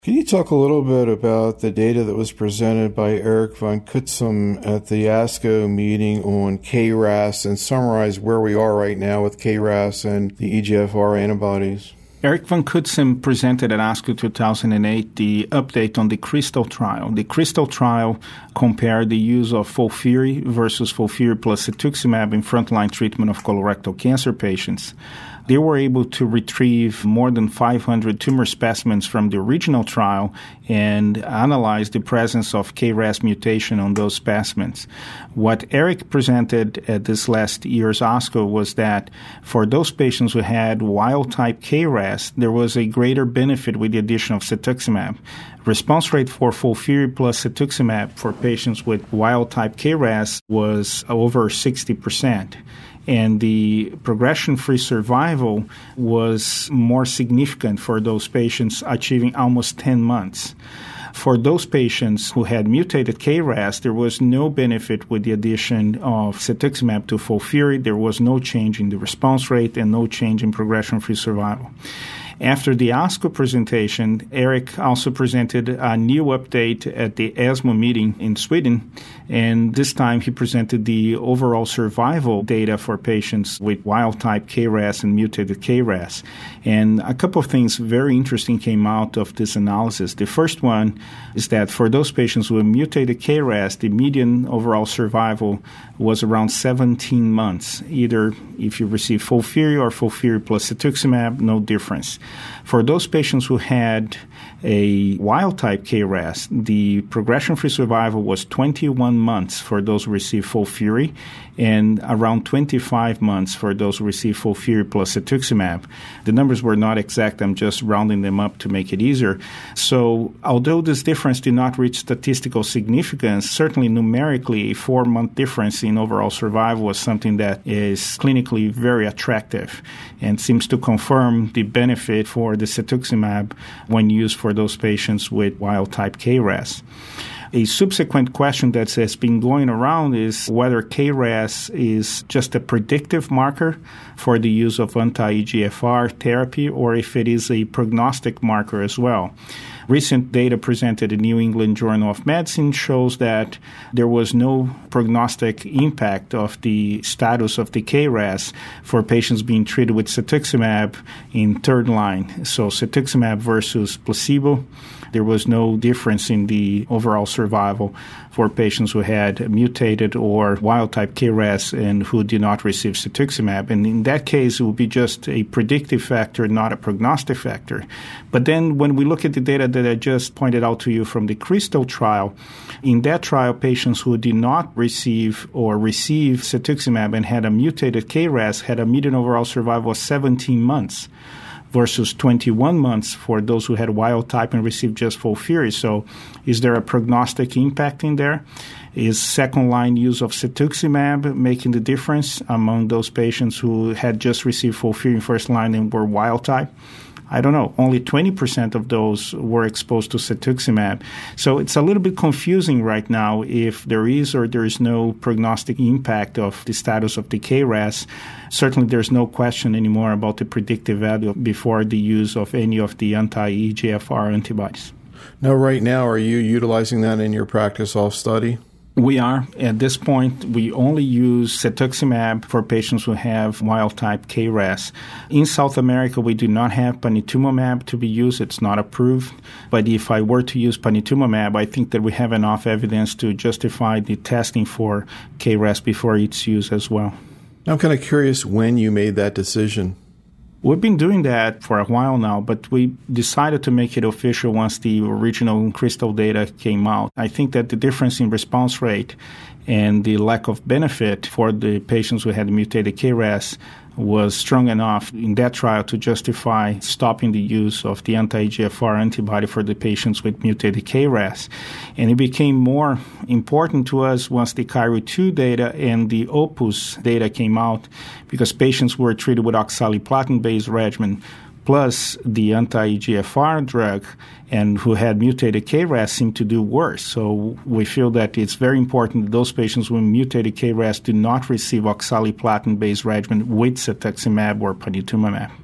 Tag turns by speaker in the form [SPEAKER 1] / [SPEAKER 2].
[SPEAKER 1] Can you talk a little bit about the data that was presented by Eric von Cutsem at the ASCO meeting on KRAS and summarize where we are right now with KRAS and the EGFR antibodies?
[SPEAKER 2] Eric von Cutsem presented at ASCO 2008 the update on the CRYSTAL trial. The CRYSTAL trial compared the use of FOLFIRI versus FOLFIRI plus cetuximab in frontline treatment of colorectal cancer patients. They were able to retrieve more than 500 tumor specimens from the original trial and analyze the presence of KRAS mutation on those specimens. What Eric presented at this last year's ASCO was that for those patients who had wild-type KRAS, there was a greater benefit with the addition of cetuximab. Response rate for FOLFIRI plus cetuximab for patients with wild-type KRAS was over 60%. And the progression-free survival was more significant for those patients, achieving almost 10 months. For those patients who had mutated KRAS, there was no benefit with the addition of cetuximab to FOLFIRI. There was no change in the response rate and no change in progression-free survival. After the ASCO presentation, Eric also presented a new update at the ESMO meeting in Sweden, and this time he presented the overall survival data for patients with wild-type KRAS and mutated KRAS. And a couple of things very interesting came out of this analysis. The first one is that for those patients with mutated KRAS, the median overall survival was around 17 months, either if you receive FOLFIRI or FOLFIRI plus cetuximab, no difference. For those patients who had a wild-type KRAS, the progression-free survival was 21 months for those who received FOLFIRI and around 25 months for those who received FOLFIRI plus cetuximab. The numbers were not exact. I'm just rounding them up to make it easier. So although this difference did not reach statistical significance, certainly numerically a 4-month difference in overall survival was something that is clinically very attractive and seems to confirm the benefit for the cetuximab when used for those patients with wild-type KRAS. A subsequent question that has been going around is whether KRAS is just a predictive marker for the use of anti-EGFR therapy or if it is a prognostic marker as well. Recent data presented in New England Journal of Medicine shows that there was no prognostic impact of the status of the KRAS for patients being treated with cetuximab in third line. So cetuximab versus placebo, there was no difference in the overall survival for patients who had mutated or wild-type KRAS and who did not receive cetuximab. And in that case, it would be just a predictive factor, not a prognostic factor. But then when we look at the data that I just pointed out to you from the CRYSTAL trial, in that trial, patients who did not receive or receive cetuximab and had a mutated KRAS had a median overall survival of 17 months. Versus 21 months for those who had wild type and received just FOLFIRI. So is there a prognostic impact in there? Is second-line use of cetuximab making the difference among those patients who had just received FOLFIRI in first line and were wild type? I don't know. Only 20% of those were exposed to cetuximab. So it's a little bit confusing right now if there is or there is no prognostic impact of the status of the KRAS. Certainly there's no question anymore about the predictive value before the use of any of the anti-EGFR antibodies.
[SPEAKER 1] Now, right now, are you utilizing that in your practice off-study?
[SPEAKER 2] We are. At this point, we only use cetuximab for patients who have wild-type KRAS. In South America, we do not have panitumumab to be used. It's not approved. But if I were to use panitumumab, I think that we have enough evidence to justify the testing for KRAS before its use as well.
[SPEAKER 1] I'm kind of curious when you made that decision.
[SPEAKER 2] We've been doing that for a while now, but we decided to make it official once the original CRYSTAL data came out. I think that the difference in response rate and the lack of benefit for the patients who had mutated KRAS was strong enough in that trial to justify stopping the use of the anti-EGFR antibody for the patients with mutated KRAS. And it became more important to us once the CAIRO2 data and the OPUS data came out because patients were treated with oxaliplatin-based regimen plus the anti-EGFR drug and who had mutated KRAS seemed to do worse. So we feel that it's very important that those patients with mutated KRAS do not receive oxaliplatin-based regimen with cetuximab or panitumumab.